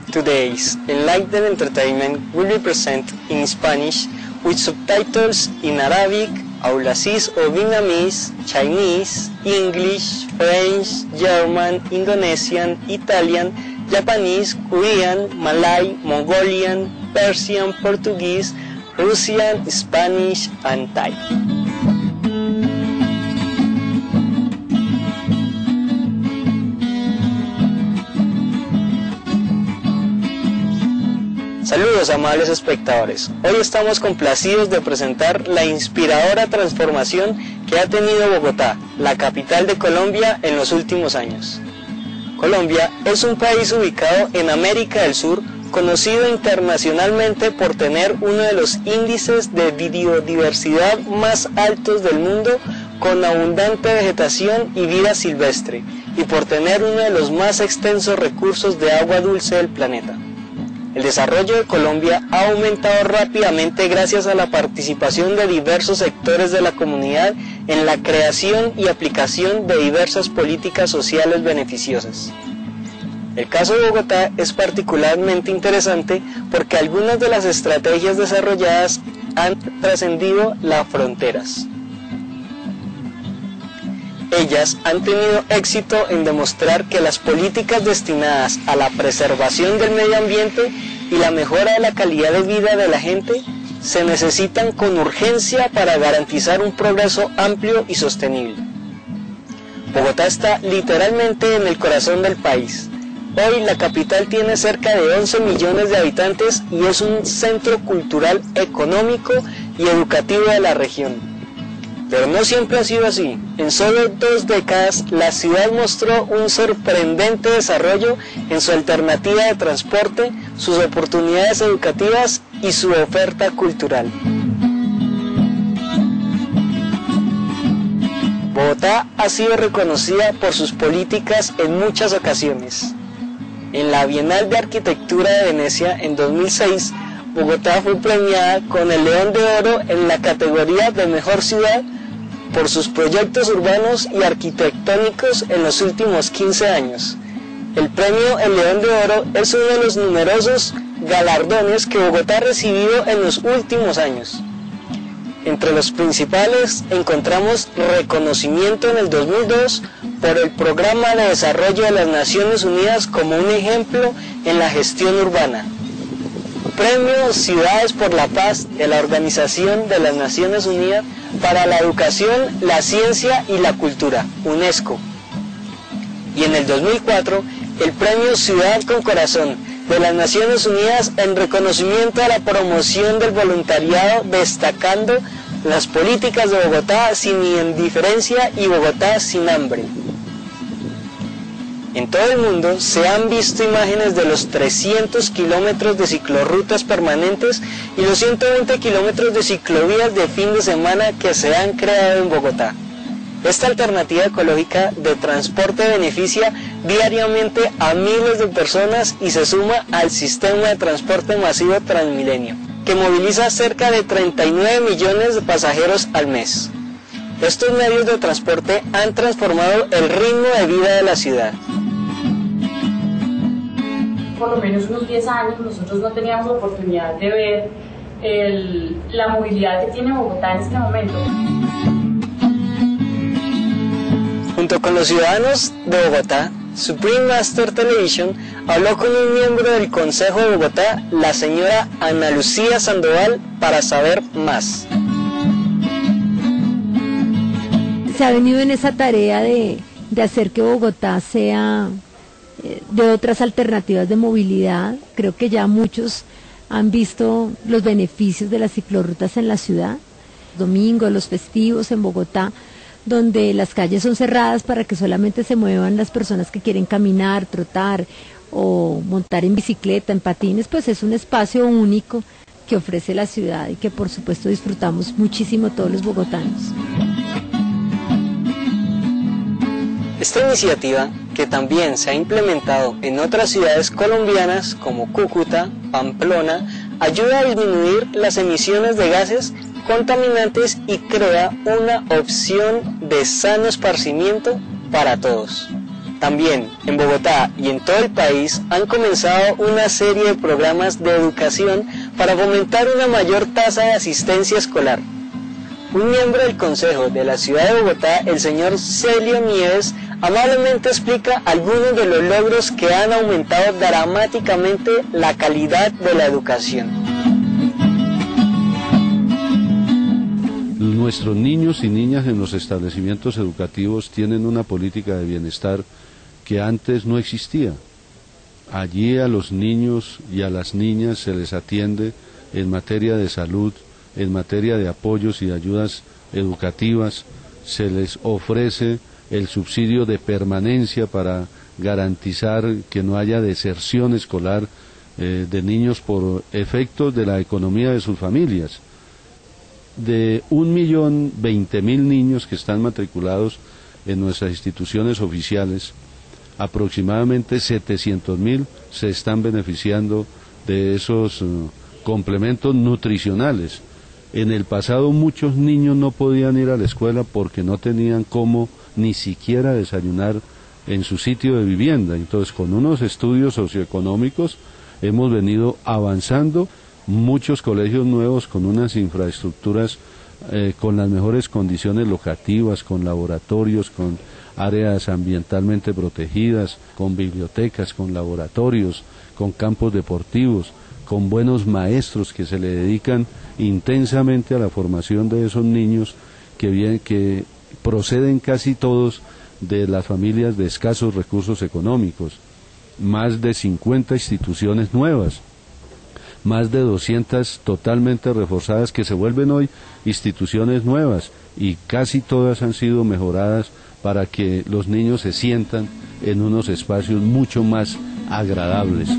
Today's Enlightened Entertainment will be presented in Spanish with subtitles in Arabic, Aulasis or Vietnamese, Chinese, English, French, German, Indonesian, Italian, Japanese, Korean, Malay, Mongolian, Persian, Portuguese, Russian, Spanish, and Thai. Saludos amables espectadores, hoy estamos complacidos de presentar la inspiradora transformación que ha tenido Bogotá, la capital de Colombia en los últimos años. Colombia es un país ubicado en América del Sur, conocido internacionalmente por tener uno de los índices de biodiversidad más altos del mundo, con abundante vegetación y vida silvestre, y por tener uno de los más extensos recursos de agua dulce del planeta. El desarrollo de Colombia ha aumentado rápidamente gracias a la participación de diversos sectores de la comunidad en la creación y aplicación de diversas políticas sociales beneficiosas. El caso de Bogotá es particularmente interesante porque algunas de las estrategias desarrolladas han trascendido las fronteras. Ellas han tenido éxito en demostrar que las políticas destinadas a la preservación del medio ambiente y la mejora de la calidad de vida de la gente se necesitan con urgencia para garantizar un progreso amplio y sostenible. Bogotá está literalmente en el corazón del país. Hoy la capital tiene cerca de 11 millones de habitantes y es un centro cultural, económico y educativo de la región. Pero no siempre ha sido así. En solo 2 décadas, la ciudad mostró un sorprendente desarrollo en su alternativa de transporte, sus oportunidades educativas y su oferta cultural. Bogotá ha sido reconocida por sus políticas en muchas ocasiones. En la Bienal de Arquitectura de Venecia en 2006, Bogotá fue premiada con el León de Oro en la categoría de Mejor Ciudad por sus proyectos urbanos y arquitectónicos en los últimos 15 años. El premio El León de Oro es uno de los numerosos galardones que Bogotá ha recibido en los últimos años. Entre los principales encontramos reconocimiento en el 2002 por el Programa de Desarrollo de las Naciones Unidas como un ejemplo en la gestión urbana. Premio Ciudades por la Paz de la Organización de las Naciones Unidas para la Educación, la Ciencia y la Cultura, UNESCO. Y en el 2004, el Premio Ciudad con Corazón de las Naciones Unidas en reconocimiento a la promoción del voluntariado, destacando las políticas de Bogotá sin indiferencia y Bogotá sin hambre. En todo el mundo se han visto imágenes de los 300 kilómetros de ciclorrutas permanentes y los 120 kilómetros de ciclovías de fin de semana que se han creado en Bogotá. Esta alternativa ecológica de transporte beneficia diariamente a miles de personas y se suma al sistema de transporte masivo Transmilenio, que moviliza cerca de 39 millones de pasajeros al mes. Estos medios de transporte han transformado el ritmo de vida de la ciudad. Por lo menos unos 10 años nosotros no teníamos la oportunidad de ver la movilidad que tiene Bogotá en este momento. Junto con los ciudadanos de Bogotá, Supreme Master Television habló con un miembro del Consejo de Bogotá, la señora Ana Lucía Sandoval, para saber más. Se ha venido en esa tarea de hacer que Bogotá sea de otras alternativas de movilidad. Creo que ya muchos han visto los beneficios de las ciclorrutas en la ciudad. Domingos, los festivos en Bogotá, donde las calles son cerradas para que solamente se muevan las personas que quieren caminar, trotar o montar en bicicleta, en patines, pues es un espacio único que ofrece la ciudad y que por supuesto disfrutamos muchísimo todos los bogotanos. Esta iniciativa, que también se ha implementado en otras ciudades colombianas como Cúcuta, Pamplona, ayuda a disminuir las emisiones de gases contaminantes y crea una opción de sano esparcimiento para todos. También en Bogotá y en todo el país han comenzado una serie de programas de educación para fomentar una mayor tasa de asistencia escolar. Un miembro del Consejo de la Ciudad de Bogotá, el señor Celio Nieves, amablemente explica algunos de los logros que han aumentado dramáticamente la calidad de la educación. Nuestros niños y niñas en los establecimientos educativos tienen una política de bienestar que antes no existía. Allí a los niños y a las niñas se les atiende en materia de salud, en materia de apoyos y ayudas educativas, se les ofrece el subsidio de permanencia para garantizar que no haya deserción escolar de niños por efectos de la economía de sus familias. De 1.020.000 niños que están matriculados en nuestras instituciones oficiales, aproximadamente 700.000 se están beneficiando de esos complementos nutricionales. En el pasado muchos niños no podían ir a la escuela porque no tenían cómo ni siquiera desayunar en su sitio de vivienda. Entonces, con unos estudios socioeconómicos hemos venido avanzando, muchos colegios nuevos con unas infraestructuras con las mejores condiciones locativas, con laboratorios, con áreas ambientalmente protegidas, con bibliotecas, con laboratorios, con campos deportivos, con buenos maestros que se le dedican intensamente a la formación de esos niños que proceden casi todos de las familias de escasos recursos económicos. Más de 50 instituciones nuevas, más de 200 totalmente reforzadas que se vuelven hoy instituciones nuevas y casi todas han sido mejoradas para que los niños se sientan en unos espacios mucho más agradables.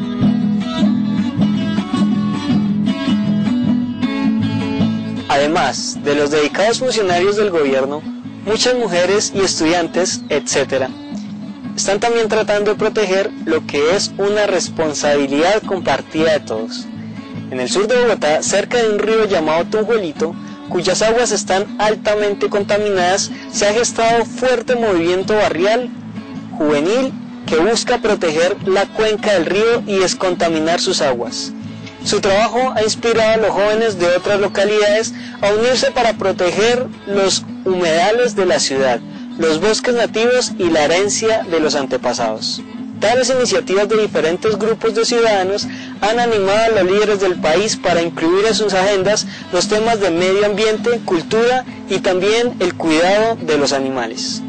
Además de los dedicados funcionarios del gobierno, muchas mujeres y estudiantes, etc., están también tratando de proteger lo que es una responsabilidad compartida de todos. En el sur de Bogotá, cerca de un río llamado Tunjuelito, cuyas aguas están altamente contaminadas, se ha gestado fuerte movimiento barrial juvenil que busca proteger la cuenca del río y descontaminar sus aguas. Su trabajo ha inspirado a los jóvenes de otras localidades a unirse para proteger los humedales de la ciudad, los bosques nativos y la herencia de los antepasados. Tales iniciativas de diferentes grupos de ciudadanos han animado a los líderes del país para incluir en sus agendas los temas de medio ambiente, cultura y también el cuidado de los animales.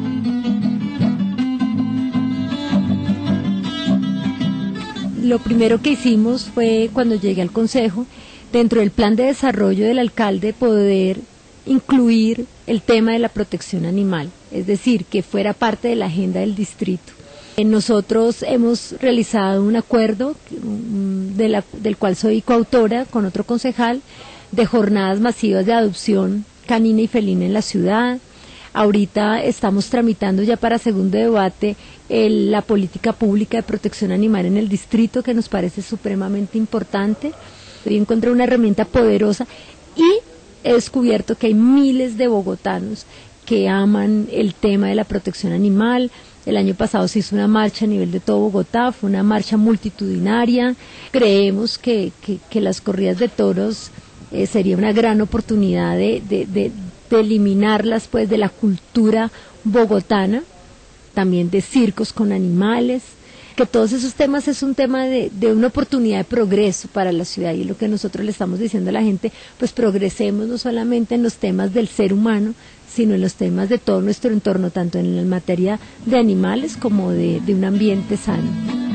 Lo primero que hicimos fue, cuando llegué al Consejo, dentro del plan de desarrollo del alcalde, poder incluir el tema de la protección animal, es decir, que fuera parte de la agenda del distrito. Nosotros hemos realizado un acuerdo del cual soy coautora con otro concejal de jornadas masivas de adopción canina y felina en la ciudad. Ahorita estamos tramitando ya para segundo debate la política pública de protección animal en el distrito, que nos parece supremamente importante. Hoy encontré una herramienta poderosa y he descubierto que hay miles de bogotanos que aman el tema de la protección animal. El año pasado se hizo una marcha a nivel de todo Bogotá, fue una marcha multitudinaria. Creemos que las corridas de toros sería una gran oportunidad de eliminarlas pues de la cultura bogotana, también de circos con animales, que todos esos temas es un tema de una oportunidad de progreso para la ciudad, y lo que nosotros le estamos diciendo a la gente, pues progresemos no solamente en los temas del ser humano, sino en los temas de todo nuestro entorno, tanto en la materia de animales como de un ambiente sano.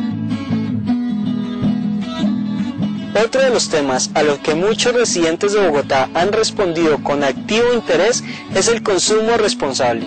Otro de los temas a los que muchos residentes de Bogotá han respondido con activo interés es el consumo responsable.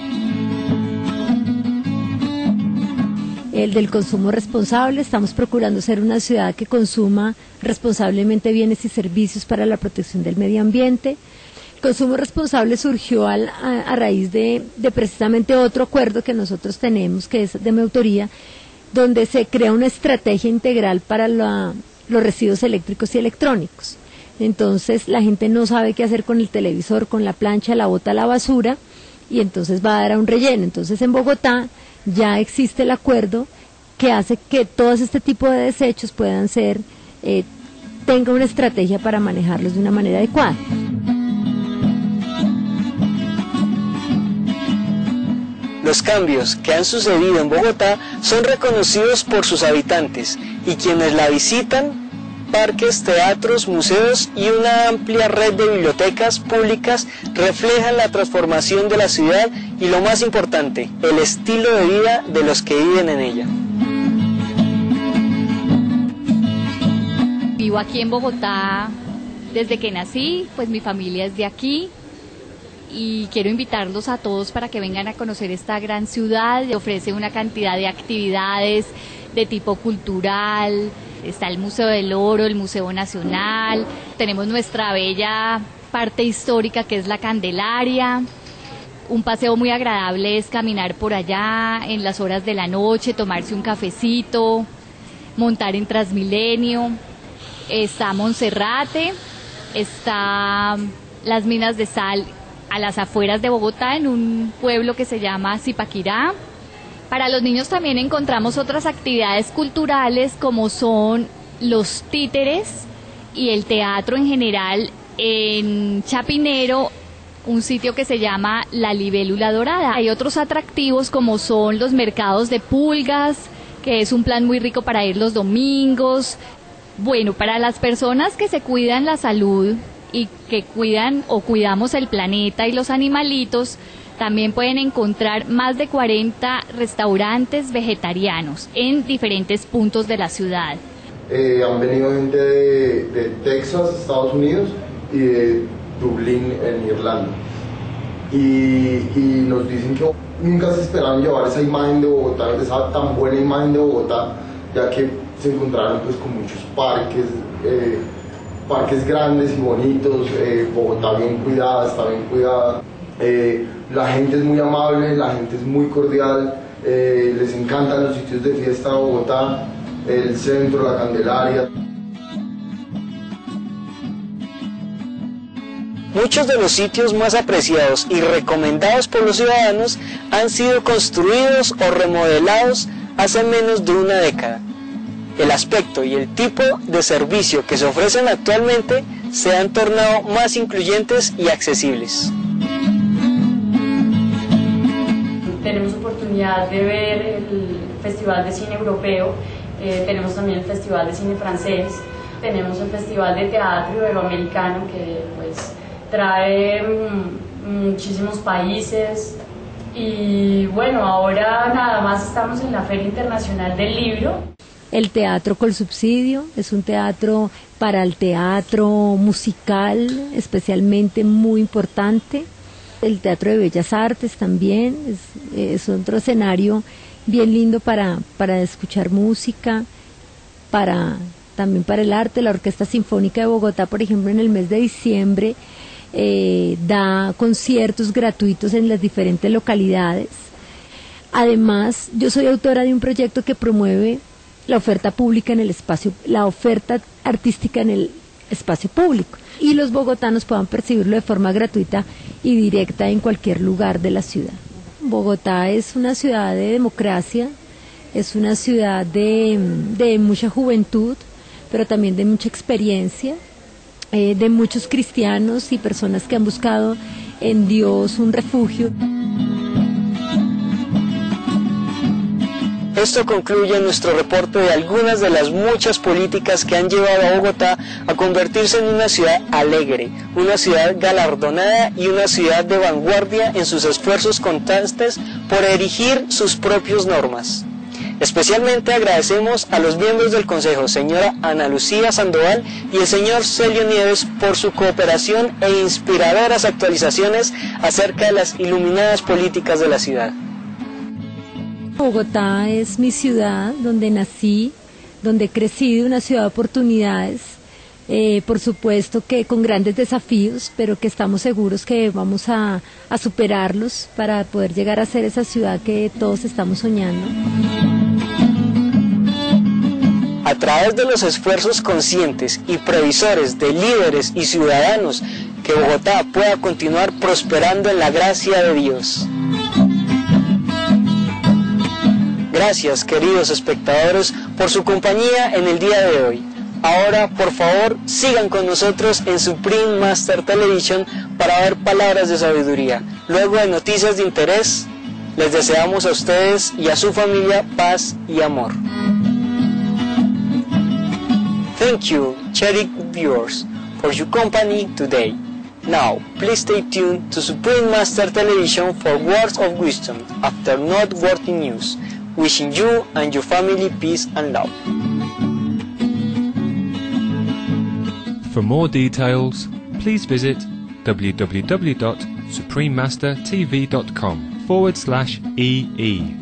El del consumo responsable, estamos procurando ser una ciudad que consuma responsablemente bienes y servicios para la protección del medio ambiente. El consumo responsable surgió a raíz de precisamente otro acuerdo que nosotros tenemos, que es de mi autoría, donde se crea una estrategia integral para los residuos eléctricos y electrónicos. Entonces la gente no sabe qué hacer con el televisor, con la plancha, la bota a la basura, y entonces va a dar a un relleno. Entonces en Bogotá ya existe el acuerdo que hace que todo este tipo de desechos puedan ser, tenga una estrategia para manejarlos de una manera adecuada. Los cambios que han sucedido en Bogotá son reconocidos por sus habitantes y quienes la visitan. Parques, teatros, museos y una amplia red de bibliotecas públicas reflejan la transformación de la ciudad y, lo más importante, el estilo de vida de los que viven en ella. Vivo aquí en Bogotá desde que nací, pues mi familia es de aquí y quiero invitarlos a todos para que vengan a conocer esta gran ciudad. Ofrece una cantidad de actividades de tipo cultural. Está el Museo del Oro, el Museo Nacional, tenemos nuestra bella parte histórica que es la Candelaria. Un paseo muy agradable es caminar por allá en las horas de la noche, tomarse un cafecito, montar en Transmilenio. Está Monserrate, está las minas de sal a las afueras de Bogotá, en un pueblo que se llama Zipaquirá. Para los niños también encontramos otras actividades culturales como son los títeres y el teatro en general en Chapinero, un sitio que se llama La Libélula Dorada. Hay otros atractivos como son los mercados de pulgas, que es un plan muy rico para ir los domingos. Bueno, para las personas que se cuidan la salud y que cuidan o cuidamos el planeta y los animalitos, también pueden encontrar más de 40 restaurantes vegetarianos en diferentes puntos de la ciudad. Han venido gente de Texas, Estados Unidos, y de Dublín, en Irlanda. Y nos dicen que nunca se esperaban llevar esa imagen de Bogotá, esa tan buena imagen de Bogotá, ya que se encontraron pues con muchos parques grandes y bonitos, Bogotá bien cuidada, está bien cuidada. La gente es muy amable, la gente es muy cordial, les encantan los sitios de fiesta de Bogotá, el centro, la Candelaria. Muchos de los sitios más apreciados y recomendados por los ciudadanos han sido construidos o remodelados hace menos de una década. El aspecto y el tipo de servicio que se ofrecen actualmente se han tornado más incluyentes y accesibles. Tenemos oportunidad de ver el Festival de Cine Europeo, tenemos también el Festival de Cine Francés, tenemos el Festival de Teatro Iberoamericano que pues trae muchísimos países y bueno, ahora nada más estamos en la Feria Internacional del Libro. El Teatro Colsubsidio es un teatro para el teatro musical, especialmente muy importante. El Teatro de Bellas Artes también es otro escenario bien lindo para escuchar música, también para el arte. La Orquesta Sinfónica de Bogotá, por ejemplo, en el mes de diciembre da conciertos gratuitos en las diferentes localidades. Además, yo soy autora de un proyecto que promueve la oferta pública en el espacio, la oferta artística en el espacio público, y los bogotanos puedan percibirlo de forma gratuita y directa en cualquier lugar de la ciudad. Bogotá es una ciudad de democracia, es una ciudad de mucha juventud, pero también de mucha experiencia, de muchos cristianos y personas que han buscado en Dios un refugio. Esto concluye nuestro reporte de algunas de las muchas políticas que han llevado a Bogotá a convertirse en una ciudad alegre, una ciudad galardonada y una ciudad de vanguardia en sus esfuerzos constantes por erigir sus propias normas. Especialmente agradecemos a los miembros del Consejo, señora Ana Lucía Sandoval y el señor Celio Nieves, por su cooperación e inspiradoras actualizaciones acerca de las iluminadas políticas de la ciudad. Bogotá es mi ciudad, donde nací, donde he crecido, una ciudad de oportunidades, por supuesto que con grandes desafíos, pero que estamos seguros que vamos a superarlos para poder llegar a ser esa ciudad que todos estamos soñando. A través de los esfuerzos conscientes y previsores de líderes y ciudadanos Que Bogotá pueda continuar prosperando en la gracia de Dios. Gracias, queridos espectadores, por su compañía en el día de hoy. Ahora, por favor, sigan con nosotros en Supreme Master Television para ver palabras de sabiduría. Luego de noticias de interés, les deseamos a ustedes y a su familia paz y amor. Thank you, cherished viewers, for your company today. Now, please stay tuned to Supreme Master Television for words of wisdom after noteworthy news. Wishing you and your family peace and love. For more details, please visit www.suprememastertv.com/EE.